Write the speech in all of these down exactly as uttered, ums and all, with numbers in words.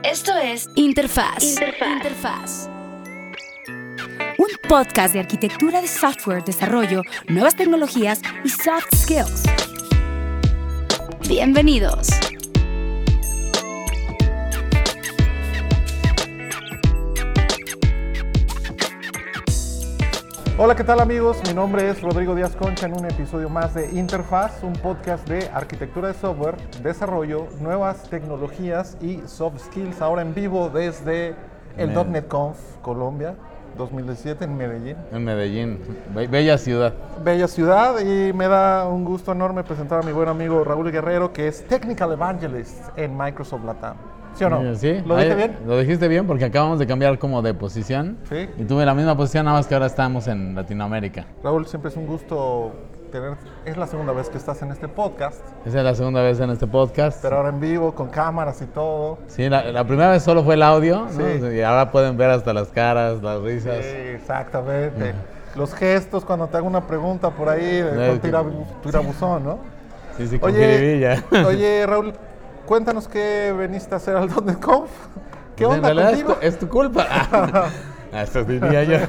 Esto es Interfaz. Interfaz. Interfaz. Un podcast de arquitectura de software, desarrollo, nuevas tecnologías y soft skills. Bienvenidos. Hola, ¿qué tal amigos? Mi nombre es Rodrigo Díaz Concha en un episodio más de Interfaz, un podcast de arquitectura de software, desarrollo, nuevas tecnologías y soft skills, ahora en vivo desde el Me- .NET Conf Colombia dos mil diecisiete en Medellín. En Medellín, be- bella ciudad. Bella ciudad, y me da un gusto enorme presentar a mi buen amigo Raúl Guerrero, que es Technical Evangelist en Microsoft Latam. ¿Sí o no? Sí, ¿Lo dije ahí- bien? Lo dijiste bien porque acabamos de cambiar como de posición. Sí. Y tuve la misma posición, nada más que ahora estamos en Latinoamérica. Raúl, siempre es un gusto tener, es la segunda vez que estás en este podcast, Esa es la segunda vez en este podcast. pero ahora en vivo, con cámaras y todo. Sí, la, la primera vez solo fue el audio, ¿no? Sí. Y ahora pueden ver hasta las caras, las risas. Sí, exactamente. Los gestos cuando te hago una pregunta por ahí, de, Eh, con tirabu- tirabuzón, ¿no? Sí, sí, con Oye, jiribilla. oye, Raúl, cuéntanos qué veniste a hacer al .NET Conf. ¿Qué Pues onda en realidad contigo? Es tu, es tu culpa. Ah, Eso diría yo.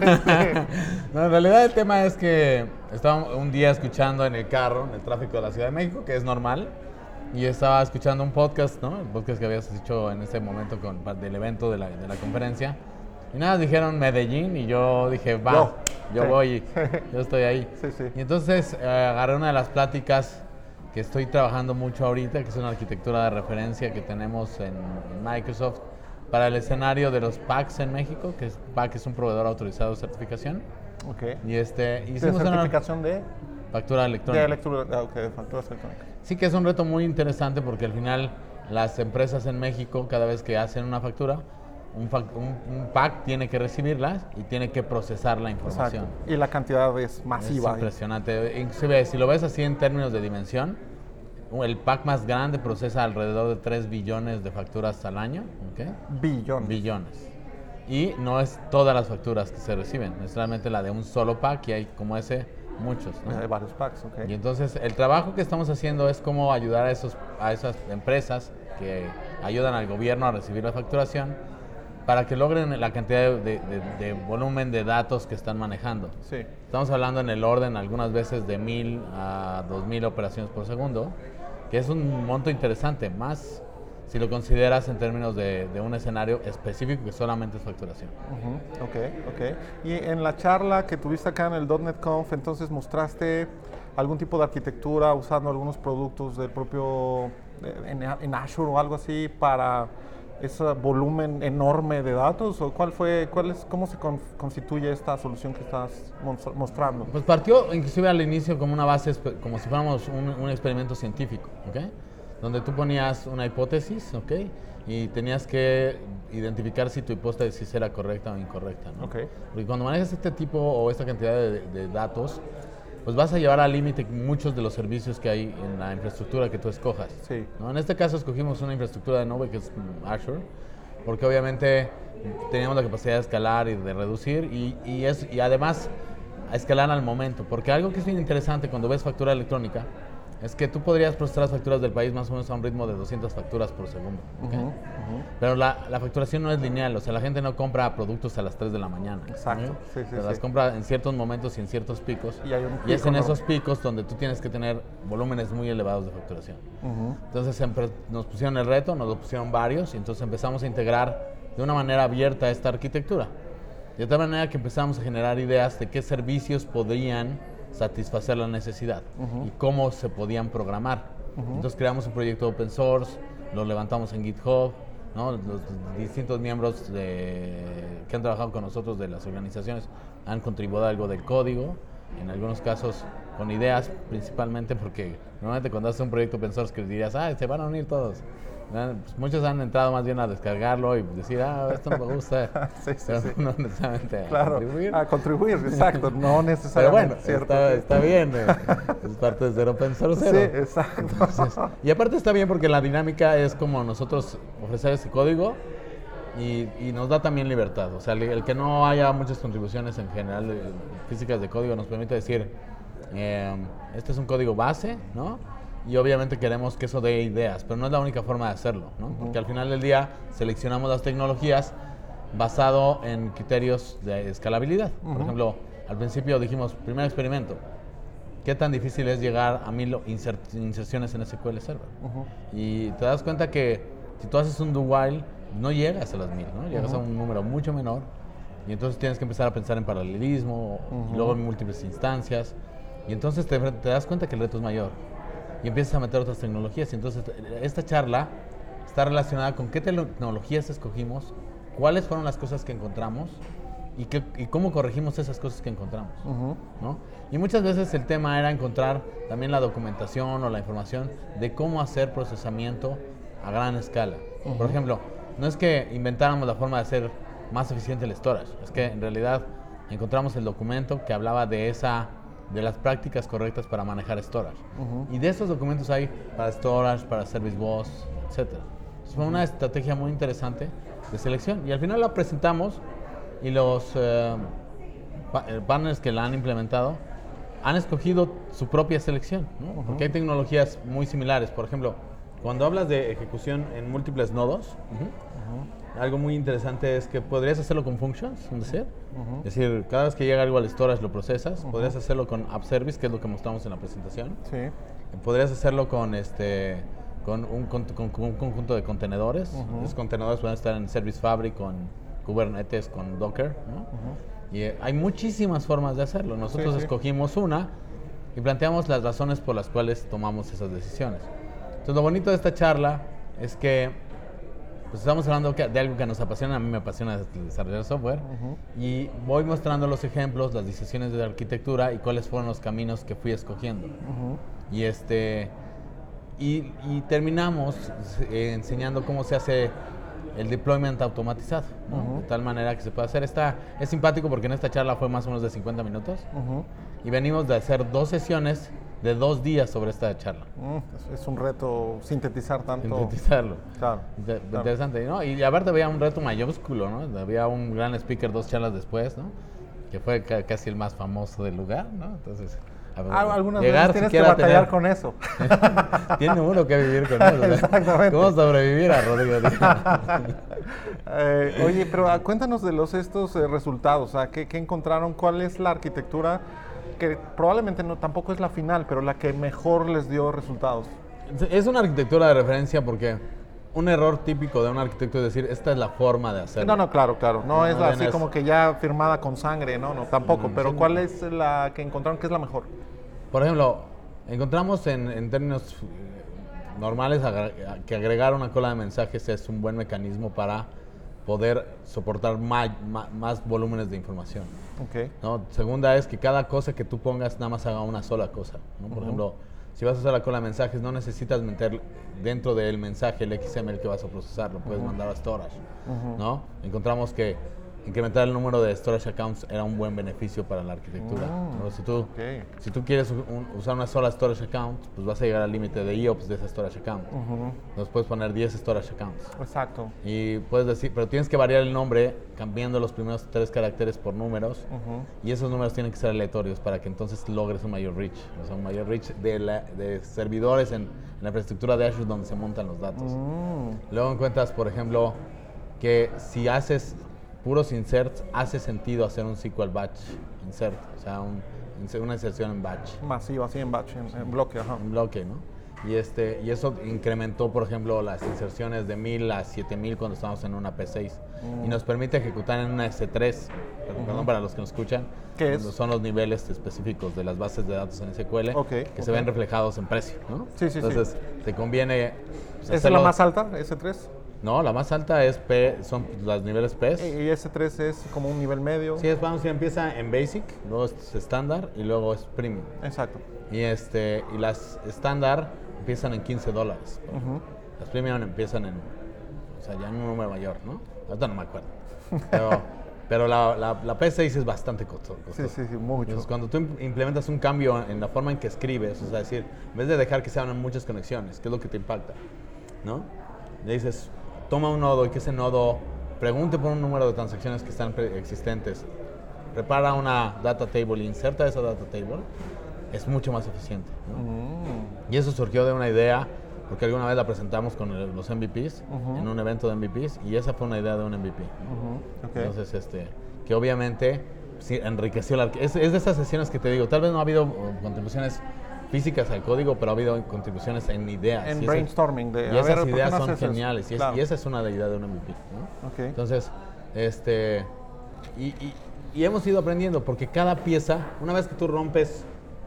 No, en realidad el tema es que estaba un día escuchando en el carro, en el tráfico de la Ciudad de México, que es normal, y estaba escuchando un podcast, ¿no? El podcast que habías hecho en ese momento con, del evento de la, de la conferencia. Y nada, dijeron Medellín y yo dije, va, Yo. yo Sí. voy, yo estoy ahí. Sí, sí. Y entonces eh, agarré una de las pláticas que estoy trabajando mucho ahorita, que es una arquitectura de referencia que tenemos en, en Microsoft para el escenario de los P A Cs en México, que es, P A C es un proveedor autorizado de certificación. Ok. Y este, ¿De hicimos una certificación de? factura De electrónica. lectura, ah, ok, de facturas electrónicas. Sí que es un reto muy interesante porque al final las empresas en México, cada vez que hacen una factura, un, fac- un, un P A C tiene que recibirlas y tiene que procesar la información. Exacto. Y la cantidad es Es masiva. impresionante. Inclusive, si lo ves así en términos de dimensión, el P A C más grande procesa alrededor de tres billones de facturas al año. ¿Ok? Billón. Billones. Y no es todas las facturas que se reciben, es realmente la de un solo P A C y hay como ese muchos, ¿no? Hay varios packs, ok. Y entonces el trabajo que estamos haciendo es cómo ayudar a, esos, a esas empresas que ayudan al gobierno a recibir la facturación para que logren la cantidad de, de- de volumen de datos que están manejando. Sí. Estamos hablando en el orden algunas veces de mil a dos mil operaciones por segundo, que es un monto interesante, más si lo consideras en términos de, de un escenario específico que solamente es facturación. Ujú, ok, ok. Y en la charla que tuviste acá en el .NET Conf, entonces mostraste algún tipo de arquitectura usando algunos productos del propio, eh, en, en Azure o algo así para ese volumen enorme de datos, o cuál fue, cuál es, cómo se con- constituye esta solución que estás mos- mostrando. Pues partió inclusive al inicio como una base, espe- como si fuéramos un, un experimento científico, ¿ok? Donde tú ponías una hipótesis, ¿ok? Y tenías que identificar si tu hipótesis era correcta o incorrecta, ¿no? Ok. Porque cuando manejas este tipo o esta cantidad de, de datos, pues vas a llevar al límite muchos de los servicios que hay en la infraestructura que tú escojas. Sí. ¿No? En este caso escogimos una infraestructura de nube que es mm, Azure, porque obviamente teníamos la capacidad de escalar y de reducir y, y, es, y además a escalar al momento, porque algo que es bien interesante cuando ves factura electrónica es que tú podrías procesar las facturas del país más o menos a un ritmo de doscientas facturas por segundo. ¿Ok? Ujú, ujú. Pero la, la facturación no es lineal, o sea, la gente no compra productos a las tres de la mañana. Exacto, ¿no? sí, sí, O sea, las sí. compra en ciertos momentos y en ciertos picos. Y hay un y es pico, en ¿no? esos picos donde tú tienes que tener volúmenes muy elevados de facturación. Ujú. Entonces empe- nos pusieron el reto, nos lo pusieron varios, y entonces empezamos a integrar de una manera abierta esta arquitectura. De tal manera que empezamos a generar ideas de qué servicios podrían satisfacer la necesidad y cómo se podían programar. Entonces creamos un proyecto open source, lo levantamos en GitHub, ¿no? Los distintos miembros de- que han trabajado con nosotros de las organizaciones han contribuido algo del código, en algunos casos con ideas principalmente, porque normalmente cuando haces un proyecto open source que dirías, ah, se van a unir todos. ¿No? Pues muchos han entrado más bien a descargarlo y decir, ah, esto no me gusta, Sí, sí, pero sí. no necesariamente a Claro, contribuir. a contribuir, exacto, no Pero necesariamente. bueno, ¿cierto? está, Sí. está bien, eh, es parte de ser open source Sí, cero. exacto. Entonces, y aparte está bien porque la dinámica es como nosotros ofrecer ese código y, y nos da también libertad. O sea, el, el que no haya muchas contribuciones en general de- físicas de código nos permite decir, eh, este es un código base, ¿no? y obviamente queremos que eso dé ideas, pero no es la única forma de hacerlo, ¿no? Uh-huh. Porque al final del día seleccionamos las tecnologías basado en criterios de escalabilidad. Uh-huh. Por ejemplo, al principio dijimos, primer experimento, ¿qué tan difícil es llegar a mil insert- inserciones en S Q L Server? Uh-huh. Y te das cuenta que si tú haces un do while, no llegas a las mil, ¿no? Llegas uh-huh. a un número mucho menor, y entonces tienes que empezar a pensar en paralelismo, uh-huh. y luego en múltiples instancias, y entonces te, te das cuenta que el reto es mayor, y empiezas a meter otras tecnologías. Y entonces esta charla está relacionada con qué tecnologías escogimos, cuáles fueron las cosas que encontramos, y, qué, y cómo corregimos esas cosas que encontramos, uh-huh. ¿no? Y muchas veces el tema era encontrar también la documentación o la información de cómo hacer procesamiento a gran escala. Uh-huh. Por ejemplo, no es que inventáramos la forma de hacer más eficiente el storage, es que en realidad encontramos el documento que hablaba de esa, de las prácticas correctas para manejar storage. Uh-huh. Y de esos documentos hay para storage, para service bus, etcétera. Entonces fue uh-huh. una estrategia muy interesante de selección, y al final la presentamos, y los eh, pa- partners que la han implementado han escogido su propia selección, ¿no? Uh-huh. Porque hay tecnologías muy similares. Por ejemplo, cuando hablas de ejecución en múltiples nodos, uh-huh. Uh-huh. algo muy interesante es que podrías hacerlo con functions, es decir, uh-huh. es decir, cada vez que llega algo al storage lo procesas. Uh-huh. Podrías hacerlo con app service, que es lo que mostramos en la presentación. Sí. Podrías hacerlo con este con un, con, con, con un conjunto de contenedores. Uh-huh. Esos contenedores pueden estar en Service Fabric, con Kubernetes, con Docker, ¿no? Uh-huh. Y eh, hay muchísimas formas de hacerlo. Nosotros sí, sí. escogimos una y planteamos las razones por las cuales tomamos esas decisiones. Entonces, lo bonito de esta charla es que pues, estamos hablando de algo que nos apasiona. A mí me apasiona desarrollar software. Uh-huh. Y voy mostrando los ejemplos, las decisiones de arquitectura y cuáles fueron los caminos que fui escogiendo. Uh-huh. Y, este, y, y terminamos eh, enseñando cómo se hace el deployment automatizado, ¿no? Uh-huh. De tal manera que se puede hacer. Esta, es simpático porque en esta charla fue más o menos de cincuenta minutos. Uh-huh. Y venimos de hacer dos sesiones de dos días sobre esta charla. Mm, es un reto sintetizar tanto. Sintetizarlo. Claro. De, claro. Interesante, ¿no? Y aparte había un reto mayúsculo, ¿no? Había un gran speaker dos charlas después, ¿no? Que fue ca- casi el más famoso del lugar, ¿no? Entonces, a ver, ah, algunas llegar, veces tienes que batallar tener... con eso. Tiene uno que vivir con eso. Exactamente. ¿Cómo sobrevivir a Rodrigo? eh, oye, pero cuéntanos de los estos eh, resultados. O sea, ¿qué, ¿qué encontraron? ¿Cuál es la arquitectura que probablemente no tampoco es la final, pero la que mejor les dio resultados? Es una arquitectura de referencia porque un error típico de un arquitecto es decir, esta es la forma de hacerlo. No, no, claro, claro. No, no es así es... como que ya firmada con sangre, no, no, tampoco. Mm, pero sí, ¿cuál no. es la que encontraron que es la mejor? Por ejemplo, encontramos en, en términos normales que agregar una cola de mensajes es un buen mecanismo para poder soportar más, más, más volúmenes de información. Okay. ¿No? Segunda es que cada cosa que tú pongas nada más haga una sola cosa, ¿no? Por uh-huh. ejemplo, si vas a usar la cola de mensajes, no necesitas meter dentro del mensaje el X M L que vas a procesar, lo puedes uh-huh. mandar a storage, uh-huh. ¿no? Encontramos que incrementar el número de storage accounts era un buen beneficio para la arquitectura. Uh-huh. ¿no? Si tú, okay. si tú quieres un, usar una sola storage account, pues vas a llegar al límite de I O P S de esa storage account. Uh-huh. Entonces puedes poner diez storage accounts. Exacto. Y puedes decir, pero tienes que variar el nombre cambiando los primeros tres caracteres por números. Uh-huh. Y esos números tienen que ser aleatorios para que entonces logres un mayor reach. O sea, un mayor reach de, la, de servidores en, en la infraestructura de Azure donde se montan los datos. Uh-huh. Luego encuentras, por ejemplo, que si haces puros inserts, hace sentido hacer un S Q L batch insert, o sea, un, una inserción en batch. Masivo, así en batch, en, en bloque, ajá. En bloque, ¿no? Y, este, y eso incrementó, por ejemplo, las inserciones de mil a siete mil cuando estábamos en una P seis. Mm. Y nos permite ejecutar en una S tres, perdón, uh-huh. perdón para los que nos escuchan. ¿Qué es? Son los niveles específicos de las bases de datos en S Q L okay, que okay. se ven reflejados en precio, ¿no? Sí, sí, Entonces, sí. te conviene... Pues, ¿esa es la más alta, S tres? No, la más alta es P, son los niveles P E S. ¿Y S tres es como un nivel medio? Sí, es, vamos, empieza en Basic, luego es estándar y luego es Premium. Exacto. Y, este, y las estándar empiezan en quince dólares. Uh-huh. Las Premium empiezan en, o sea, ya en un número mayor, ¿no? Ahorita no me acuerdo. Pero, pero la, la, la P seis es bastante costosa. Sí, sí, sí, mucho. Entonces, cuando tú implementas un cambio en la forma en que escribes, o sea, decir, en vez de dejar que se abran muchas conexiones, ¿qué es lo que te impacta? ¿No? Le dices, toma un nodo y que ese nodo pregunte por un número de transacciones que están existentes, prepara una data table e inserta esa data table, es mucho más eficiente, ¿no? Mm. Y eso surgió de una idea, porque alguna vez la presentamos con el, los M V Ps, uh-huh. en un evento de M V Ps, y esa fue una idea de un M V P. ¿no? Uh-huh. Okay. Entonces, este, que obviamente sí, enriqueció la... Es, es de esas sesiones que te digo, tal vez no ha habido uh, contribuciones físicas al código, pero ha habido contribuciones en ideas. En y brainstorming. Ese, de, y a esas ver, ideas no son geniales, y, es, claro. y esa es una de ideas de un M V P. ¿no? Okay. Entonces, este... Y, y, y hemos ido aprendiendo, porque cada pieza, una vez que tú rompes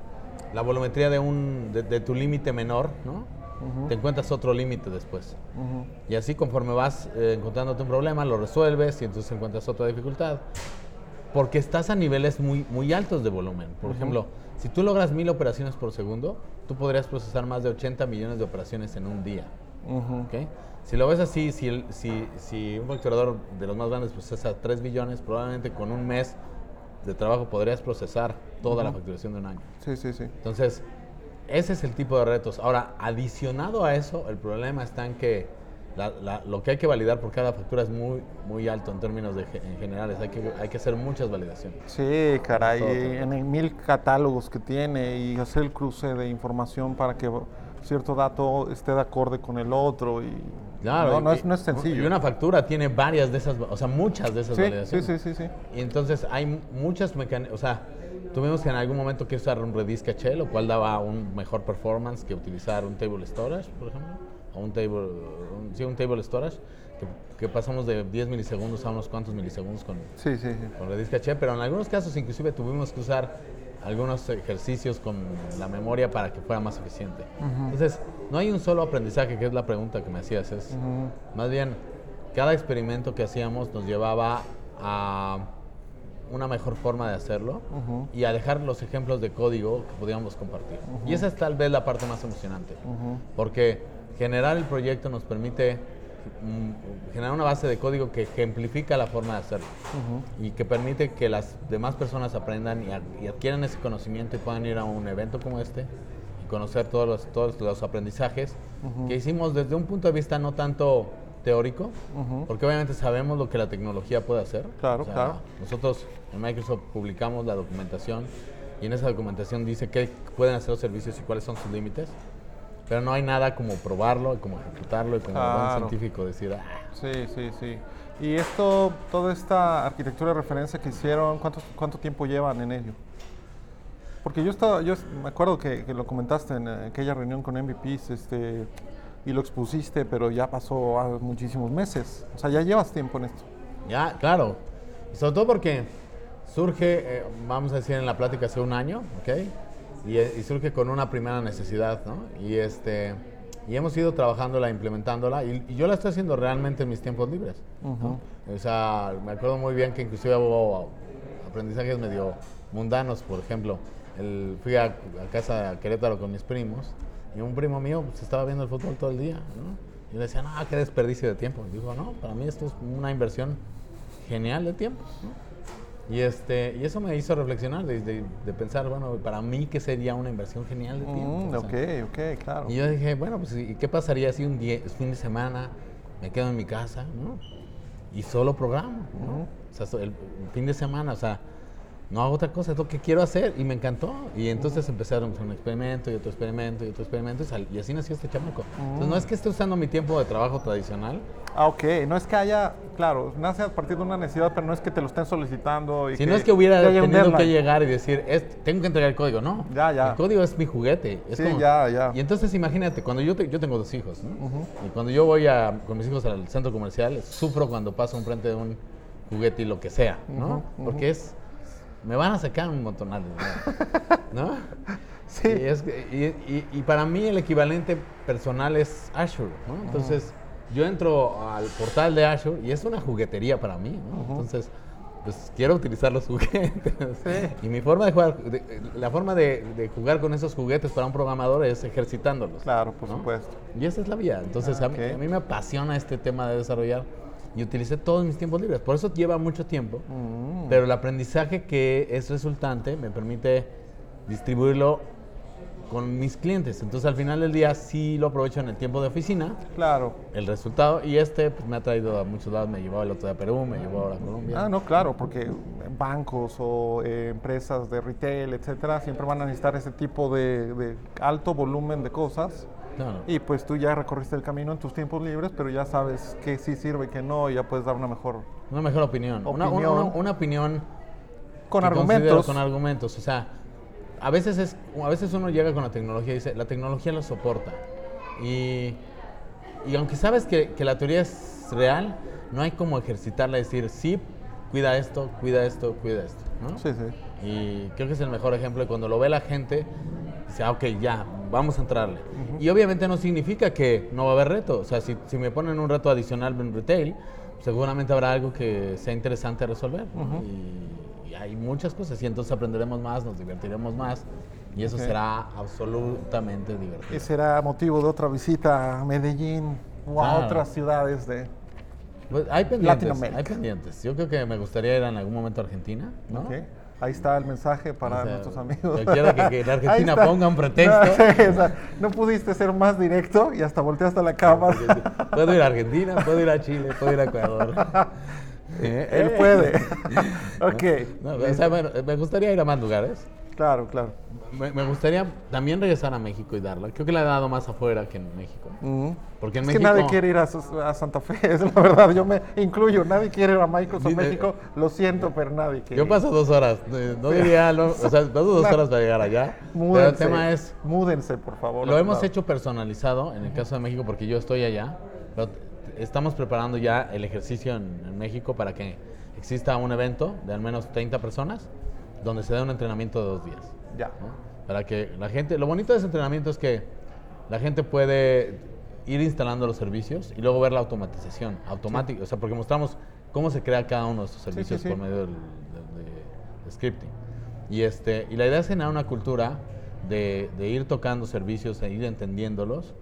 la volumetría de, un, de, de tu límite menor, ¿no? Uh-huh. Te encuentras otro límite después. Uh-huh. Y así conforme vas eh, encontrándote un problema, lo resuelves y entonces encuentras otra dificultad. Porque estás a niveles muy, muy altos de volumen. Por uh-huh. ejemplo, si tú logras mil operaciones por segundo, tú podrías procesar más de ochenta millones de operaciones en un día. Uh-huh. ¿Okay? Si lo ves así, si, el, si, si un facturador de los más grandes procesa tres billones, probablemente con un mes de trabajo podrías procesar toda uh-huh. la facturación de un año. Sí, sí, sí. Entonces, ese es el tipo de retos. Ahora, adicionado a eso, el problema está en que la, la, lo que hay que validar por cada factura es muy, muy alto en términos de en generales. Hay que, hay que hacer muchas validaciones. Sí, caray, todo, en el mil catálogos que tiene y hacer el cruce de información para que cierto dato esté de acorde con el otro y claro, no, y, no, es, no es sencillo. Y una factura tiene varias de esas, o sea, muchas de esas sí, validaciones. Sí, sí, sí, sí. Y entonces hay muchas mecánicas, o sea, tuvimos que en algún momento que usar un Redis caché, lo cual daba un mejor performance que utilizar un table storage, por ejemplo, o un table, un, sí, un table storage, que, que pasamos de diez milisegundos a unos cuantos milisegundos con, sí, sí, sí. con Redis caché, pero en algunos casos inclusive tuvimos que usar algunos ejercicios con la memoria para que fuera más eficiente. Uh-huh. Entonces, no hay un solo aprendizaje, que es la pregunta que me hacías, es uh-huh. más bien, cada experimento que hacíamos nos llevaba a una mejor forma de hacerlo uh-huh. y a dejar los ejemplos de código que podíamos compartir. Uh-huh. Y esa es tal vez la parte más emocionante, uh-huh. porque generar el proyecto nos permite mm, generar una base de código que ejemplifica la forma de hacerlo uh-huh. y que permite que las demás personas aprendan y, a, y adquieran ese conocimiento y puedan ir a un evento como este y conocer todos los, todos los aprendizajes uh-huh. que hicimos desde un punto de vista no tanto teórico, uh-huh. porque obviamente sabemos lo que la tecnología puede hacer. Claro, o sea, claro. Nosotros en Microsoft publicamos la documentación y en esa documentación dice qué pueden hacer los servicios y cuáles son sus límites, pero no hay nada como probarlo y como ejecutarlo y como claro. buen científico decir, ah. Sí, sí, sí. Y esto, toda esta arquitectura de referencia que hicieron, ¿cuánto, cuánto tiempo llevan en ello? Porque yo estaba, yo me acuerdo que, que lo comentaste en aquella reunión con M V Ps, este, y lo expusiste, pero ya pasó ah, muchísimos meses. O sea, ya llevas tiempo en esto. Ya, claro. Y sobre todo porque surge, eh, vamos a decir en la plática hace un año, ¿ok? Y, y surge con una primera necesidad, ¿no? Y este y hemos ido trabajándola, implementándola, y, y yo la estoy haciendo realmente en mis tiempos libres, uh-huh. ¿no? O sea, me acuerdo muy bien que inclusive hubo aprendizajes medio mundanos, por ejemplo. El, fui a, a casa a Querétaro con mis primos, y un primo mío pues, estaba viendo el fútbol todo el día, ¿no? Y le decía, no, qué desperdicio de tiempo. Y digo, no, para mí esto es una inversión genial de tiempo, ¿no? Y, este, y eso me hizo reflexionar, de, de, de pensar, bueno, para mí, ¿qué sería una inversión genial de tiempo? Mm, o ok, sea, ok, claro. Y yo dije, bueno, pues, ¿y qué pasaría si un día, fin de semana me quedo en mi casa, ¿no? Y solo programo, ¿no? Uh-huh. O sea, el, el fin de semana, o sea, no hago otra cosa, es lo que quiero hacer, y me encantó. Y entonces uh-huh. empezaron un experimento, y otro experimento, y otro experimento, y, sal, y así nació este chamaco. Uh-huh. Entonces, no es que esté usando mi tiempo de trabajo tradicional. Ah, ok. No es que haya, claro, nace a partir de una necesidad, pero no es que te lo estén solicitando. Y si que no es que hubiera tenido que llegar y decir, es, tengo que entregar el código, no. Ya, ya. El código es mi juguete. Es sí, como, ya, ya. Y entonces imagínate, cuando yo, te, yo tengo dos hijos, ¿no? Uh-huh. Y cuando yo voy a, con mis hijos al centro comercial, sufro cuando paso enfrente de un juguete y lo que sea, ¿no? Uh-huh, uh-huh. Porque es, me van a sacar un montonal, ¿no? Sí. Y, es, y, y, y para mí el equivalente personal es Azure, ¿no? Entonces, uh-huh. yo entro al portal de Azure y es una juguetería para mí, ¿no? Uh-huh. Entonces, pues quiero utilizar los juguetes. Sí. Y mi forma de jugar, de, la forma de, de jugar con esos juguetes para un programador es ejercitándolos. Claro, por ¿no? supuesto. Y esa es la vida. Entonces, ah, a, okay. mí, a mí me apasiona este tema de desarrollar y utilicé todos mis tiempos libres. Por eso lleva mucho tiempo, mm. pero el aprendizaje que es resultante me permite distribuirlo con mis clientes. Entonces, al final del día, sí lo aprovecho en el tiempo de oficina. Claro. El resultado. Y este pues, me ha traído a muchos lados. Me llevó el otro de Perú, me llevó ahora a Colombia. Ah, no, claro, porque bancos o eh, empresas de retail, etcétera, siempre van a necesitar ese tipo de, de alto volumen de cosas. Claro. Y pues tú ya recorriste el camino en tus tiempos libres, pero ya sabes qué sí sirve y qué no, y ya puedes dar una mejor... Una mejor opinión. Una, Opinión. una, una, una opinión... Con que argumentos. considero Con argumentos. O sea, a veces, es, a veces uno llega con la tecnología y dice, la tecnología lo soporta. Y, y aunque sabes que, que la teoría es real, no hay como ejercitarla y decir, sí, cuida esto, cuida esto, cuida esto, ¿no? Sí, sí. Y creo que es el mejor ejemplo de cuando lo ve la gente, dice, ah, ok, ya, vamos a entrarle. Uh-huh. Y obviamente no significa que no va a haber reto. O sea, si, si me ponen un reto adicional en retail, seguramente habrá algo que sea interesante resolver, ¿no? Uh-huh. y, y hay muchas cosas, y entonces aprenderemos más, nos divertiremos más, y eso okay. será absolutamente divertido. Y será motivo de otra visita a Medellín o a claro. otras ciudades de pues hay pendientes, Latinoamérica. Hay pendientes. Yo creo que me gustaría ir en algún momento a Argentina, ¿no? Okay. Ahí está el mensaje para o sea, nuestros amigos. Quiero que, que en Argentina ponga un pretexto. No, sí, o sea, no pudiste ser más directo y hasta volteaste a la cámara. Puedo ir a Argentina, puedo ir a Chile, puedo ir a Ecuador. ¿Eh? Él puede. Ok. No, o sea, bueno, me gustaría ir a más lugares. Claro, claro. Me, me gustaría también regresar a México y darla. Creo que la he dado más afuera que en México. Uh-huh. Porque en es México... que nadie quiere ir a, a Santa Fe, es la verdad. Yo me incluyo. Nadie quiere ir a Microsoft Dime, México. Lo siento, pero nadie quiere. Yo paso dos horas. No diría... No, o sea, paso dos horas para llegar allá. Múdense, pero el tema es... Múdense, por favor. Lo hemos hecho personalizado en el caso de México porque yo estoy allá. Pero estamos preparando ya el ejercicio en, en México para que exista un evento de al menos treinta personas donde se dé un entrenamiento de dos días. Ya. ¿no? Para que la gente... Lo bonito de ese entrenamiento es que la gente puede ir instalando los servicios y luego ver la automatización automática. Sí. O sea, porque mostramos cómo se crea cada uno de estos servicios sí, sí, sí. por medio del, de, de, de scripting. Y, este, y la idea es generar una cultura de, de ir tocando servicios e ir entendiéndolos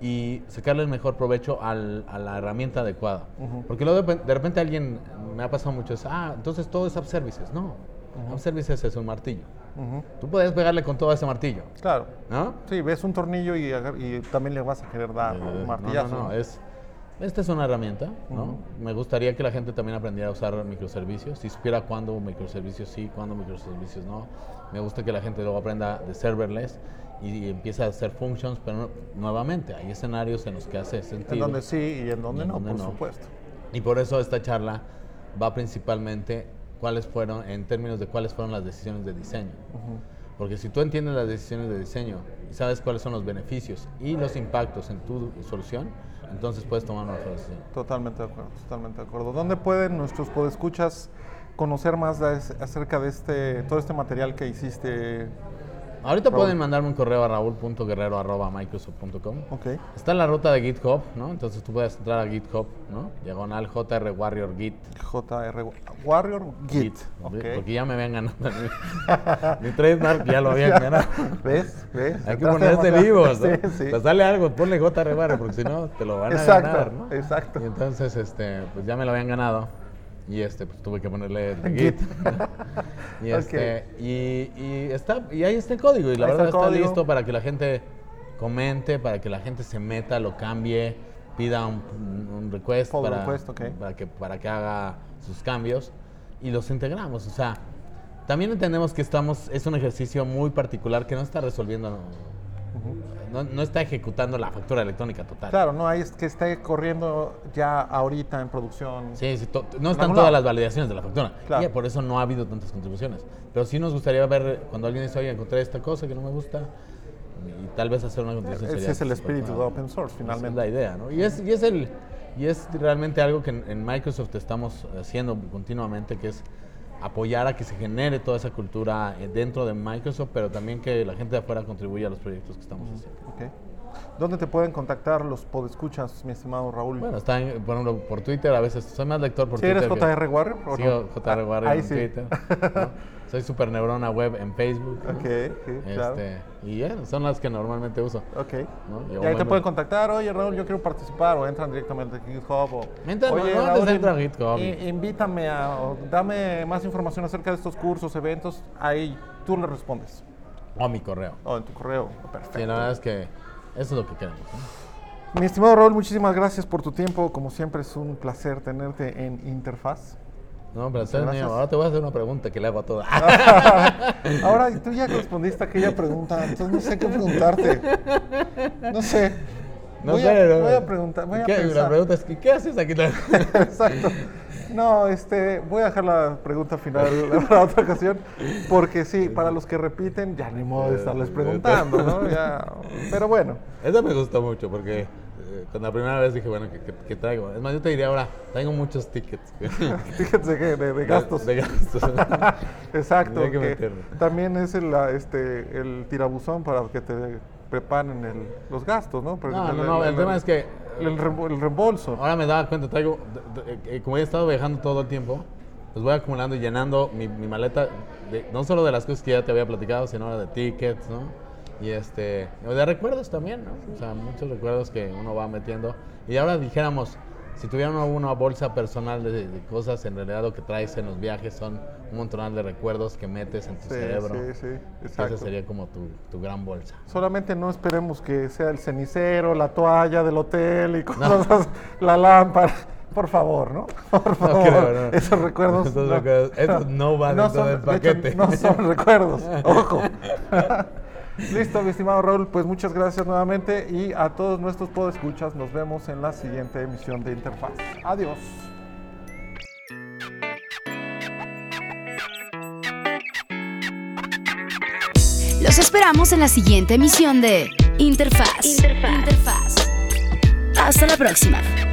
y sacarle el mejor provecho al, a la herramienta adecuada. Uh-huh. Porque luego de, de repente alguien, me ha pasado mucho, es, ah, entonces todo es App Services. No, uh-huh. App Services es un martillo. Uh-huh. Tú puedes pegarle con todo ese martillo. Claro. ¿No? Sí, ves un tornillo y, y también le vas a querer dar eh, un martillazo. No, no, no, es, esta es una herramienta, ¿no? Uh-huh. Me gustaría que la gente también aprendiera a usar microservicios, si supiera cuándo microservicios sí, cuándo microservicios no. Me gusta que la gente luego aprenda de serverless y, y empiece a hacer functions, pero no, nuevamente, hay escenarios en los que hace sentido. En donde sí y en donde y no, en donde por no. supuesto. Y por eso esta charla va principalmente cuáles fueron, en términos de cuáles fueron las decisiones de diseño. Uh-huh. Porque si tú entiendes las decisiones de diseño y sabes cuáles son los beneficios y los impactos en tu solución, entonces puedes tomar una mejor decisión. Totalmente de acuerdo, totalmente de acuerdo. ¿Dónde pueden nuestros podescuchas conocer más de, acerca de este, todo este material que hiciste? Ahorita Raúl. Pueden mandarme un correo a raúl punto guerrero arroba microsoft punto com. Okay. Está en la ruta de GitHub, ¿no? Entonces tú puedes entrar a GitHub, ¿no? Diagonal J R Warrior Git. J R Warrior Git. Git. Okay. Porque ya me habían ganado. Mi, mi trademark ya lo habían ganado. ¿Ves? ¿Ves? Hay que ponerse vivos, ¿no? Sí, sí. Pues sale algo, ponle J R Warrior, porque si no te lo van a exacto, ganar, ¿no? Exacto. Y entonces, este, pues ya me lo habían ganado. Y este, pues tuve que ponerle Git. y este, okay. y, y está, y ahí está el código. Y la ahí verdad está, está listo para que la gente comente, para que la gente se meta, lo cambie, pida un, un request, para, request okay. para que para que haga sus cambios y los integramos. O sea, también entendemos que estamos, es un ejercicio muy particular que no está resolviendo. Uh-huh. No, no está ejecutando la factura electrónica total. Claro, no hay que esté corriendo ya ahorita en producción. Sí, sí to, no están no, todas no. las validaciones de la factura. Claro. Y por eso no ha habido tantas contribuciones. Pero sí nos gustaría ver cuando alguien dice, oye, encontré esta cosa que no me gusta, y tal vez hacer una contribución. Ese es el espíritu de open source, finalmente. Es la idea, ¿no? Y es, y es, el, y es realmente algo que en, en Microsoft estamos haciendo continuamente, que es apoyar a que se genere toda esa cultura dentro de Microsoft, pero también que la gente de afuera contribuya a los proyectos que estamos haciendo. Okay. ¿Dónde te pueden contactar los podescuchas, mi estimado Raúl? Bueno, está en, por ejemplo, por Twitter, a veces soy más lector por ¿Sí Twitter. ¿Sí eres J R Warrior o sí, no? J R Warrior ah, en sí. Twitter. ¿no? Soy Super Neurona Web en Facebook. Ok, sí, este, claro. Y yeah, son las que normalmente uso. Ok. ¿no? Y, y ahí te pueden contactar, oye Raúl, yo quiero participar, o entran directamente a GitHub, o... Entra, oye, no, Raúl, entra a GitHub. In, invítame a, o dame más información acerca de estos cursos, eventos, ahí tú le respondes. O a mi correo. O en tu correo, perfecto. Sí, la verdad es que eso es lo que queremos, ¿no? Mi estimado Raúl, muchísimas gracias por tu tiempo. Como siempre, es un placer tenerte en Interfaz. No, pero es mío. Ahora te voy a hacer una pregunta que le hago a toda. Ahora, tú ya respondiste a aquella pregunta, entonces no sé qué preguntarte. No sé. No voy sé, a, no. Voy a preguntar, voy a ¿Qué? pensar. La pregunta es, ¿qué haces aquí? Exacto. No, este, voy a dejar la pregunta final para otra ocasión, porque sí, para los que repiten, ya ni modo de estarles preguntando, ¿no? Ya, pero bueno. Eso me gustó mucho, porque eh, cuando la primera vez dije, bueno, ¿qué, qué, qué traigo? Es más, yo te diría ahora, traigo muchos tickets. ¿Tickets de qué? De, de gastos. De, de gastos. Exacto. Que que también es el, la, este, el tirabuzón para que te preparen el, los gastos, ¿no? Porque No, el, no, no, el, el tema es que... El, el reembolso. Ahora me daba cuenta, traigo, de, de, como he estado viajando todo el tiempo, pues voy acumulando y llenando mi, mi maleta, de, no solo de las cosas que ya te había platicado, sino de tickets, ¿no? Y este, de recuerdos también, ¿no? O sea, muchos recuerdos que uno va metiendo. Y ahora dijéramos, si tuviera una, una bolsa personal de, de cosas, en realidad lo que traes en los viajes son un montón de recuerdos que metes en tu sí, cerebro. Sí, sí, exacto. Esa sería como tu, tu gran bolsa. Solamente no esperemos que sea el cenicero, la toalla del hotel y cosas, no. La lámpara. Por favor, ¿no? Por favor. No creo, no. Esos recuerdos. Esos no, recuerdos esos no van no dentro son, del paquete. De hecho, no son recuerdos. Ojo. Listo, mi estimado Raúl, pues muchas gracias nuevamente y a todos nuestros podescuchas nos vemos en la siguiente emisión de Interfaz. Adiós. Los esperamos en la siguiente emisión de Interfaz. Interfaz. Interfaz. Hasta la próxima.